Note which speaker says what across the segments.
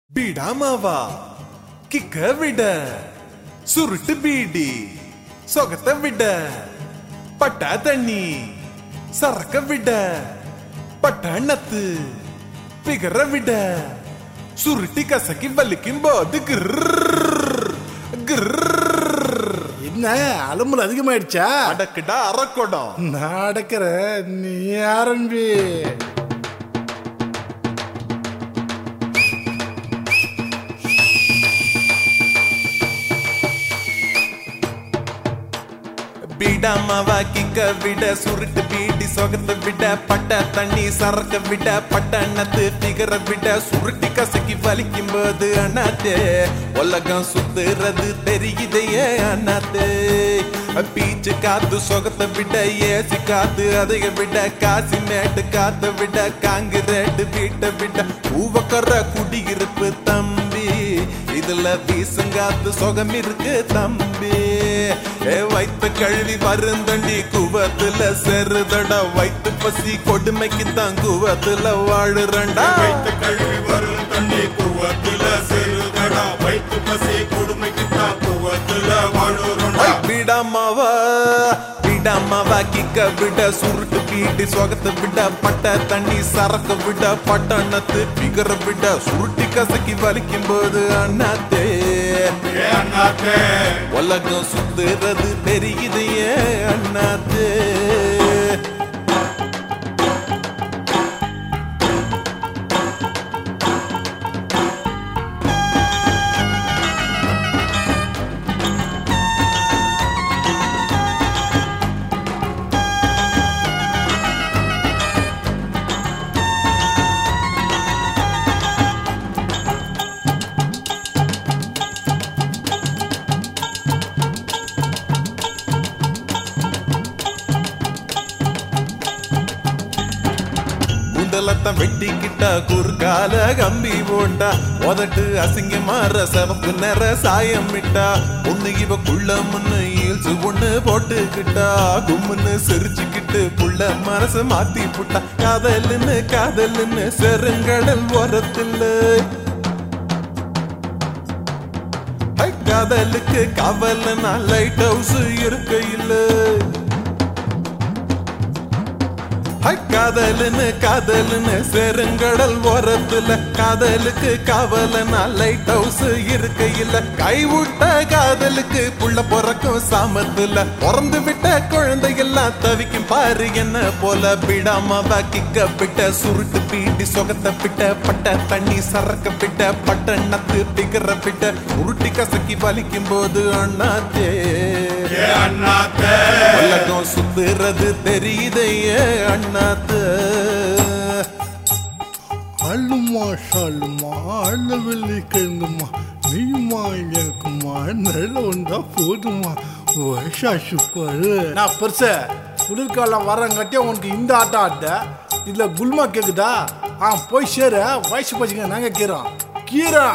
Speaker 1: பீடாமாவா கிக்க விட சுருட்டு பீடி சொகத்த விட பட்டா தண்ணி சரக்க விட பட்டணத்து பிகர விட சுருட்டி கசக்கி வலிக்கும் போது
Speaker 2: என்ன அலும்பல் அதிகமாயிடுச்சா?
Speaker 1: அடக்குடா அறக்கொடம்
Speaker 2: நான் அடக்கிற நீ ஆரம்பி.
Speaker 1: பீடாமாவா கிக்க விட சுருட்டு பீடி சொகத்த விட பட்ட தண்ணி சரக்க விட பட்டணத்து பிகர விட சுருட்டி கசக்கி வலிக்கும் போது அண்ணாத்தே உலகம் சுத்துறது தெரியுதையே அண்ணாத்தே. பீச்சு காத்து சொகத்த விட ஏசி காத்து அதை விட காசி மேட்டு காத்த விட காங்கிரேட்டு வீட்டை விட பூவக்கற குடியிருப்பு தம்பி இதுல வீசங்காத்து சொகம் இருக்கு தம்பி. வைத்த கழுவி வருந்தண்டி குவத்துல செருதடா வைத்து பசி கொடுமைக்கு தான் குவத்துல வாழுறண்டா.
Speaker 3: வைத்த கழுவி வருந்தண்டி குவத்துல செருதடா வைத்து பசி கொடுமைக்கு தான் குவத்துல வாழுறண்டா.
Speaker 1: பீடாமாவா பீடாமாவா கிக்க விட சுருட்டு பீடி சொகத்தை விட பட்ட தண்ணி சரக்க விட பட்டணத்து பிகர விட சுருட்டி கசக்கி வலிக்கும் போது அண்ணாத்தே உலகம் சுத்துறது தெரியுது ஏன் அண்ணாத்தே. வெட்டிக்கிட்டா குறுக்கால கம்பி போட்டா உதட்டு அசிங்க மாற சவப்பு நிற சாயம் விட்டா ஒண்ணு இவ குள்ள முன்னு ஈல்சு ஒண்ணு போட்டுக்கிட்டா கும்முன்னு சிரிச்சுக்கிட்டு புள்ள மனசு மாத்தி புட்டா காதலுன்னு செருங்கடல் ஓரத்தில் காதலுக்கு காவல்னா லைட் ஹவுஸ் இருக்கையில் காதலுன்னு செருங்கடல் ஓரத்துல காதலுக்கு காவலனா லைட் ஹவுஸ் இருக்கையில் கைவிட்ட காதலுக்கு புள்ள பிறக்கும் சாமத்துல பிறந்து விட்ட குழந்தையெல்லாம் தவிக்கும் பாரு என்ன போல. பீடாமாவா கிக்க விட்ட சுருட்டு பீடி சொகத்த விட்ட பட்ட தண்ணி சரக்க விட்ட பட்டணத்து பிகர விட்ட உருட்டி கசக்கி வலிக்கும் போது அண்ணாத்தே உலகம் சுத்துறது தெரியுதையே அண்ணாத்தே.
Speaker 2: அள்ளுமா ஷாலுமா அள்ளவில்லை கிழங்குமா நீயுமா எனக்குமா நல்ல ஒன்றா போதுமா வயசா சூப்பர். நான் பெருச குளிர்காலம் வரங்காட்டியே உனக்கு இந்த ஆட்டம் ஆட்ட இதுல குல்மா கேக்குதா? போய் சேர வயசு பச்சுங்க நாங்க கீரா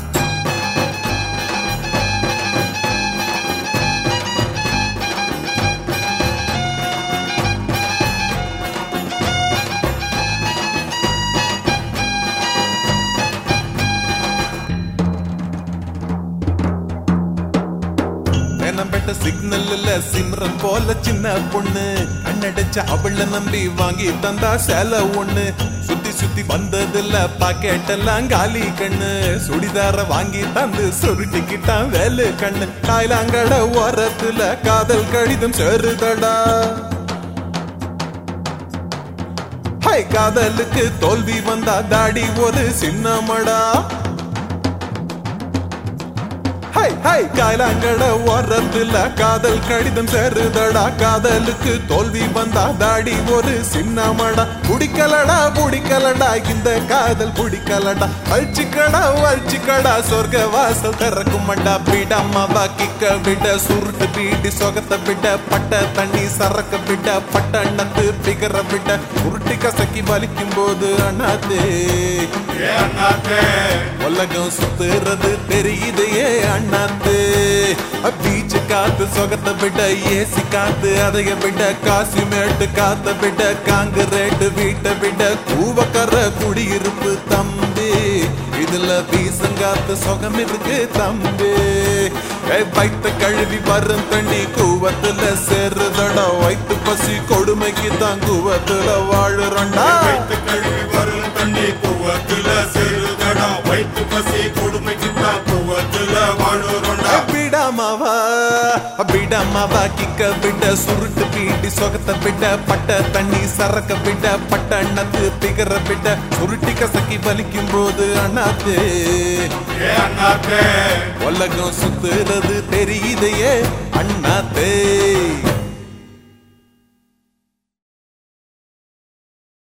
Speaker 1: சிக்னல் இல்ல சிம்ரன் போல சின்ன பொண்ணு கண்ணடிச்ச அவள நம்பி வாங்கி தந்தா சேல ஒண்ணு சுத்தி சுத்தி வந்ததில்ல பாக்கெட் எல்லாம் காலி கண்ணு சுடிதார வாங்கி தந்து சுருட்டிக்கிட்டான் வேலு கண்ணு காய்லாங்கட ஓரத்துல காதல் கடிதம் சேருதடா. காதலுக்கு தோல்வி வந்தா தாடி ஒரு சின்னமடா. காயலாங்கட ஓரத்துல காதல் கடிதம் சேருதடா. காதலுக்கு தோல்வி வந்தா தாடி ஒரு சின்னமடா. புடிக்கலடா இந்த காதல் புடிக்கலடா. அழிச்சிக்கடா சொர்க்க வாசல் திறக்குமண்டா. பீடாமாவா கிக்க விட சுருட்டு பீடி சொகத்த விட பட்ட தண்ணி சரக்க விட பட்டணத்து பிகர விட உருட்டி கசக்கி வலிக்கும் போது அண்ணாத்தே உலகம் சுத்துறது தெரியுதையே அண்ணாத்தே. பீச்சு காத்து சொகத்தை விட ஏசி காத்து அதை விட காசி மேட்டு காத்த விட காங்கிரேட்டு வீட்டை விட கூவக்கற குடியிருப்பு தம்பி இதுல வீசங்காத்து சுகம் இருக்கு தம்பி வைத்த கழுவி வரும் தண்ணி கூவத்துல சேருதடா வைத்து பசி கொடுமைக்கு தான் கூவத்துல வாழுறண்டா
Speaker 3: வைத்து கழுவி வரும் தண்ணி கூவத்துல சேருதடா வைத்து பசி கொடுமைக்கு தான் கூவத்துல வாழுறண்டா
Speaker 1: பிடாமாவா கிக்க விட சுருட்டு பீடி சொகத்தை விட பட்ட தண்ணி சரக்க விட பட்ட அண்ணத்து பிகர விட சுருட்டி கசக்கி வலிக்கும் போது அண்ணாத்தே
Speaker 3: அண்ணாத்தே
Speaker 1: உலகம் சுத்துறது தெரியுதையே அண்ணாத்தே